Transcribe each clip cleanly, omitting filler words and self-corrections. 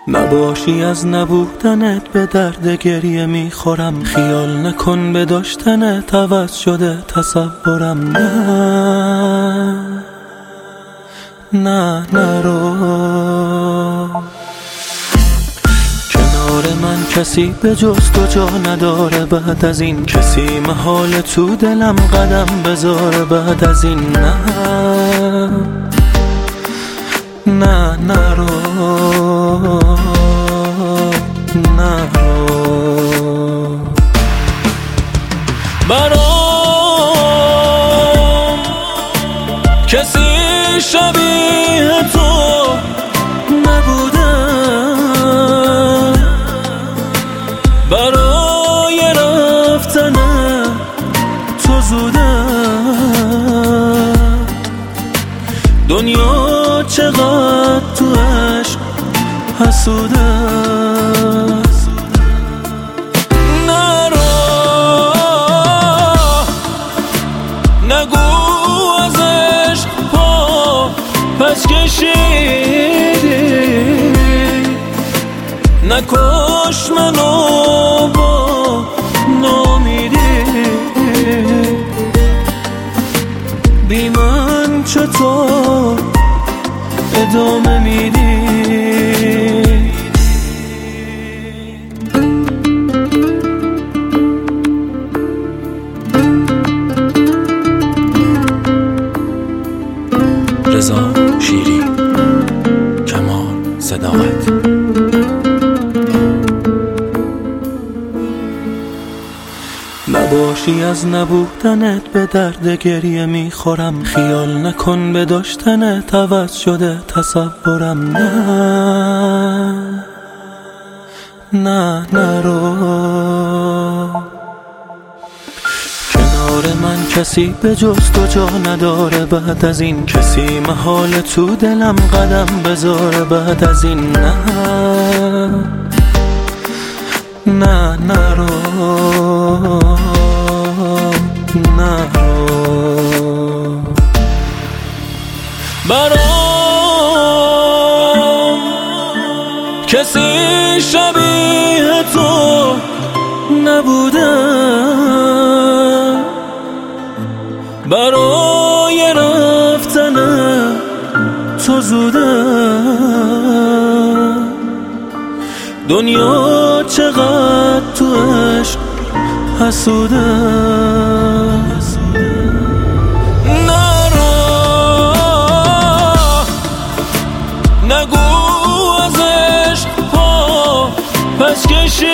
نباشی از نبودنت به درد گریه میخورم. خیال نکن به داشتنت عوض شده تصورم. نه نرو کنار من، کسی به جز تو جا نداره. بعد از این کسی محال تو دلم قدم بذاره. بعد از این نه نرو برام کسی شبیه تو نبوده. برای رفتن تو زوده. دنیا چقدر تو عشق حسوده. نگو از عشق پا پس کشیدی. نکش منو با نامیدی. بی من چطور ادامه میدی؟ رضا شیری، کمال صداقت. نباشی از نبودنت به درد گریه میخورم. خیال نکن به داشتنت عوض شده تصورم. نه نرو کنار من، کسی به جز تو جا نداره. بعد از این کسی محال تو دلم قدم بذاره. بعد از این نه نرو برام کسی شبیه تو نبوده. برای رفتن تو زوده. دنیا چقدر تو عشق حسوده. نگو از عشق پا پس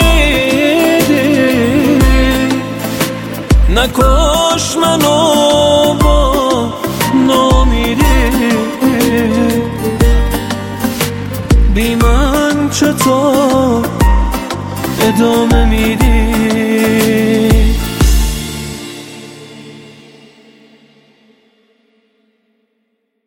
کشیدی. نکش منو با نامیدی. بی من چطور ادامه میدی؟